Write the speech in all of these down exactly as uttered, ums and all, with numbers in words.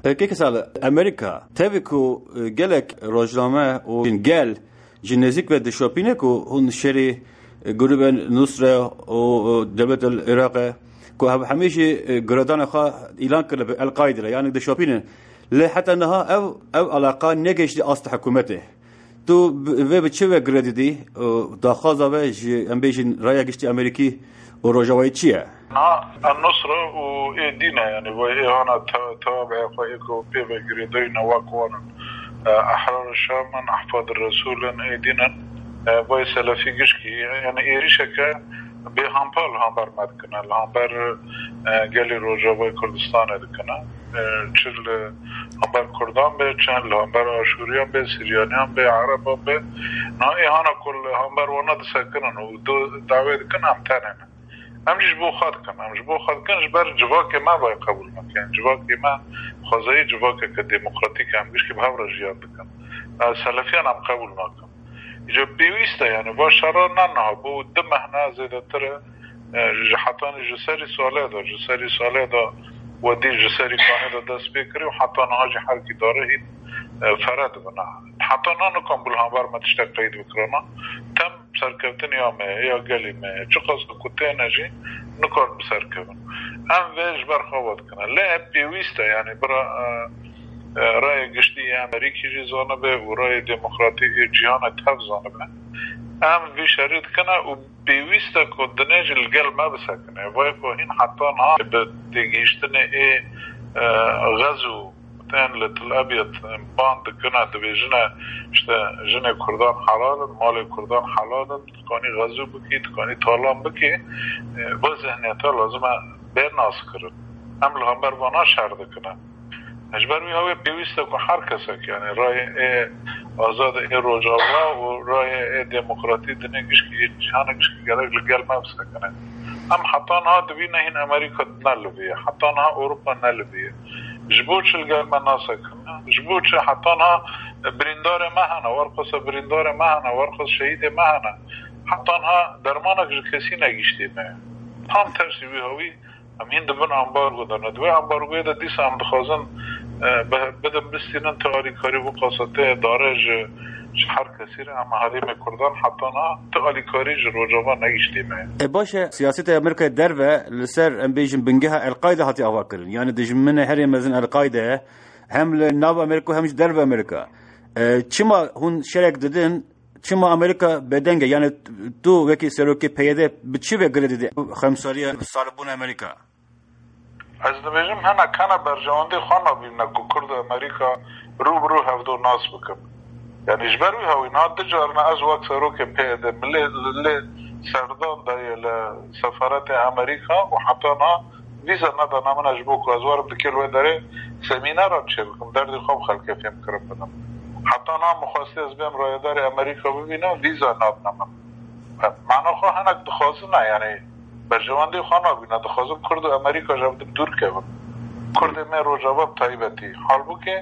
که سال امریکا تابعو گلک روزنامه و گل جنزیک و دشوپینه که هون شری گروه نصره و دولت العراق که همیشه گردان خا اعلان کرده به القاعده یعنی دشوپینه له حتى انها او او علاقه نگشت است حکومته تو و به چه گردیدی داخازه و ام بیشین رای گشتی امریکی و روجوای چیه نا النصره و دينا يعني وهي انا تابع فايكو بيبا جريدين واقوان احرار الشام من احفاد الرسول اي دينا باي سلفي قشكي يعني ايريشكا بهامبال هامبر مدكنا الهامبر قالي روجوای کردستان دکنا چل هامبر کردان به چل هامبر آشوریان به سریانیان به عربان به نا ایهانا کل هامبر وانا دسکنن و دو دعوه دکن هم تنن همجش بو خواهد کن همجش بو خواهد کنش بر جواک ما باید قبول مکن جواک ما خوزایی جواک که دموکراتیک همگش که به هم را جیان دکن سلفیان هم قبول مکن اینجا بیویسته یعنی با شرار ننها بو ده مهنه زیده تر جحطان جسری ساله دا جسری ساله دا و دی جسری کانه دا دست بکری و حتی نها جی حرکی داره هید فرد بنا حتی نانو کن بلهم بر ما تشتاق قید بکرانا تم سرکبتن یا مه یا گلی مه چه قصد کته نجی نکار بسرکبن هم ویج برخواد کنه لی بیویسته یعنی برا رای گشتی امریکی جی زانه به و رای دموکراتی جهان تف زانه به هم وی شرید کنه و بیویسته که دنیج الگل ما بسکنه وای که این حتی ها به دیگیشتن ای غزو تن لتل ابيض باند كنا دبيجنا işte جنه کردان حلال مال کردان حلال تکانی غزو بکی تکانی طالان بکی با ذهنیتا لازمه بیر ناس کرد هم لهم بروانا شرده کنه اجبر می هاوی بیویسته که هر کسا که یعنی رای آزاد ای روجاوا و رای ای دموکراتی دنگیش که جهانگیش که گره لگل مبسه کنه هم حتی ها دوینه این امریکا نلویه حتی ها اروپا نلویه جبوش الجال مناسك جبوش حطنا بريندار مهنا ورقص بريندار مهنا ورقص شهيد مهنا حطنا درمانك جكسي نجيشتي ما هم ترسي بهوي هم هند بن امبارغو دنا دو امبارغو ده ديس ام دخازن بدم بستينن تاري كاري وقاسته دارج شهر کثیر اما حریم کردان حتی نه تالی کاری جروجاوا نگیشتی ما باشه سیاست امریکا در و لسر ام بیجن بنگها القاعده هاتی اواکرن یعنی دجمنه هر مزن القاعده هم لناو امریکا همش در و امریکا چما هون شرک دادن چما امریکا بدنگه یعنی تو وکی سروکی پیاده به چی بگردید خمسالی سالبون امریکا از دبیجم هنا کانا برجواندی خوانا بیمنا که کرد امریکا رو برو هفدو ناس بکن يعني اجبروي هاو ينهاد دجارنا از وقت سروك بيده ملي اللي سردان داي لسفارات امريكا وحطانا فيزا ندا نامنا جبوك وازوار بكل وداري سمينار تشبكم دردي خوب خلق فيهم كربنا حطانا مخاصي از بهم رايدار امريكا ببينا فيزا نادنا من معنا خو هناك دخوزنا يعني برجواندي خانا بينا دخوزم كرد امريكا جابد دور كبن كرد ما رو جواب طيبتي حال بو که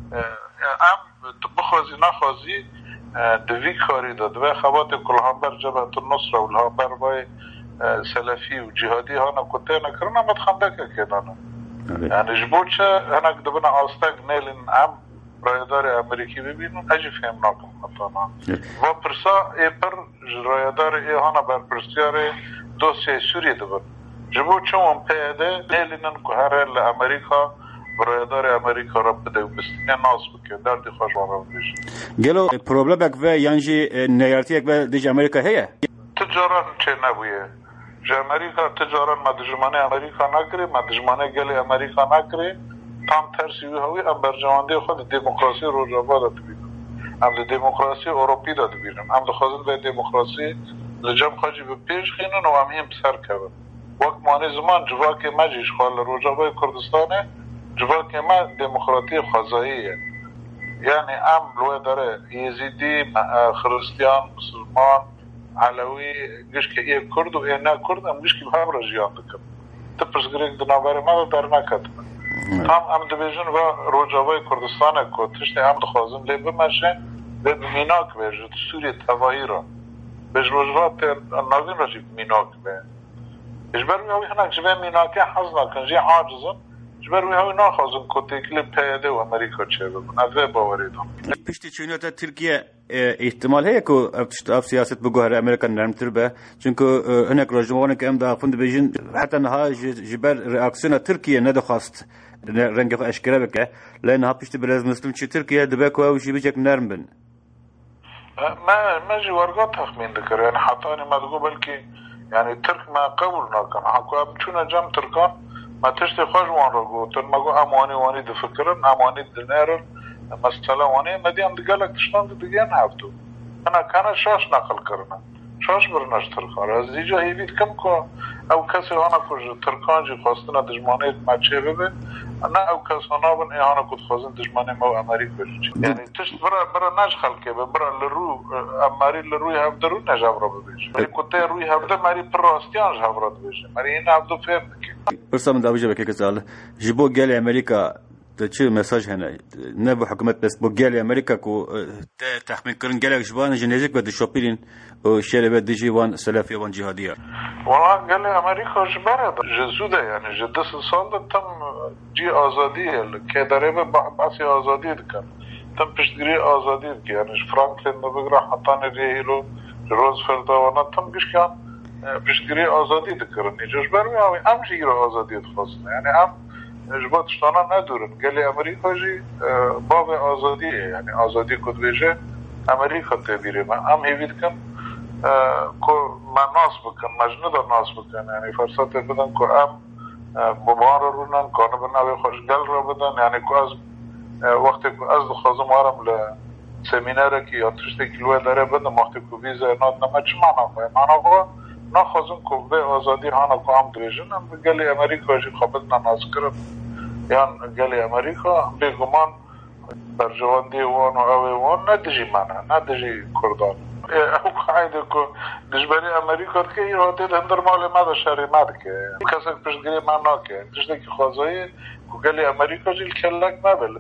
ام بخوازی نخوازی دوی کاری داد و خوات کلهم بر جبهت النصره و لها بر بای سلفی و جهادی ها نکته نکرن هم خنده که دانم یعنی جبود چه هنک دبنا آستگ نیلین ام رایدار امریکی ببینن اجی فهم ناکم حتانا و پرسا ای پر رایدار ای هانا بر پرسیار دوسیه سوری دبن جبود چه اون پیده نیلینن که هر لامریکا برادر امریکا را بده و بستینه ناس بکن دردی خوش وارم بیشن گلو پروبلمک و یعنی نیارتیک و دیج امریکا هیه؟ تجاران چه نبویه جا امریکا تجاران مدجمانه امریکا نکری مدجمانه گلی امریکا نکری تام ترسی وی هوی ام برجوانده خود دموکراسی روجاوا داد بینم ام دموکراسی اروپی داد بینم ام دخوازن به دموکراسی لجم خاجی به پیش خینن و ام هم سر کبن وقت مانی زمان جواک مجیش خوال روجاوای کردستانه جواک ما دموکراتی خزاییه یعنی ام لوه داره یزیدی خریستیان مسلمان علوی گش که ای کرد و ای نه کرد ام گش که به هم را جیان دکم تپرس گریک دناباره ما در نکد هم ام دبیجن و روجاوای کردستانه که تشتی ام دخوازن لی بمشه به میناک بیجد سوری تواهی را بیج روجوات ناوین را جیب میناک بید اجبر میوی هنک جبه میناکی حض نکن جی عاجزن جبر وی هاوی ناخوازن که تکلی پیاده و امریکا چه ببن اوه باوری دام پشتی چونیو تا ترکیه احتمال هست که اف سیاست بگوهر امریکا نرمتر به چونکه هنک راجموانه که ام دا فند بیجن حتی نها جبر ریاکسیون ترکیه ندخواست رنگ اشکره بکه لأن ها پشتی بلز مسلم چی ترکیه دبه که اوشی بیچک نرم بن ما ما جي ورقات تخمين ذكر يعني حطاني ما تقول بلكي يعني ترك ما قبل ناكن حكوا بتشونا جام تركان ما تشتي خوش وان رجو تر ما جو امواني واني دفكرن امواني دينارن مثلا واني مديان دقالك تشتان دقيان عبدو انا كان شاش نقل كرنا شاش برناش تركان از ديجا هيبيت كم كو او كسي انا كوج تركان جي خواستنا دجماني ما چه ببه انا او کس هنابن ایهانا کد خوزن دجمانی ما و امریک بجی یعنی تشت برا برا نج خلقه برا لرو اماری لروی هفته رو نج هفرا ببیجی ولی کده روی هفته ماری پر راستیان جه هفرا ببیجی ماری این هفته فهم نکی برسا من دابجه بکی کسال جبو گلی امریکا چه مساج هنه نه به حکومت بس بو گلی امریکا کو تخمین کرن گلی جوان جنیزیک و دشوپیرین و شهر و دیجی وان سلفی وان جهادیه والله گلی امریکا جبره جزوده یعنی جدس سال تم جی آزادیه که داره به بحثی آزادی دکن تم پشتگیری آزادی دکن یعنی فرانکلین نبگره حتی نریهیلو روزفلد وانا تم گش کن پشتگیری آزادی دکرن نیجاش برمی آمی ام جیر آزادی دخواستن یعنی ام اجبات شتانا ندورن گلی امریکا جی باب آزادیه یعنی آزادی کد بیجه امریکا تبیره من ام هیوید کن که من ناس بکن مجنود ناس بکن یعنی فرصت بدن که ام بابان رو رونن کانو بناوی خوشگل رو بدن یعنی که از وقتی که از دخوازم وارم لسمیناره که یا تشتی کلوه داره بدن وقتی که ویزه ناد نمه چه معنا خواه معنا خواه نخوازم که به آزادی هانا که هم دریجن هم گلی امریکا جی خوابتنا ناز کرد یان گلی امریکا بگمان برجواندی وان و اوی وان ندجی منه ندجی کردان او قاعده که دشبری امریکا که این هاتی هندر مال ماده شهری ماده که کسی پشتگیری من ناکه تشتی که خوازایی که گلی امریکا جیل کلک مبل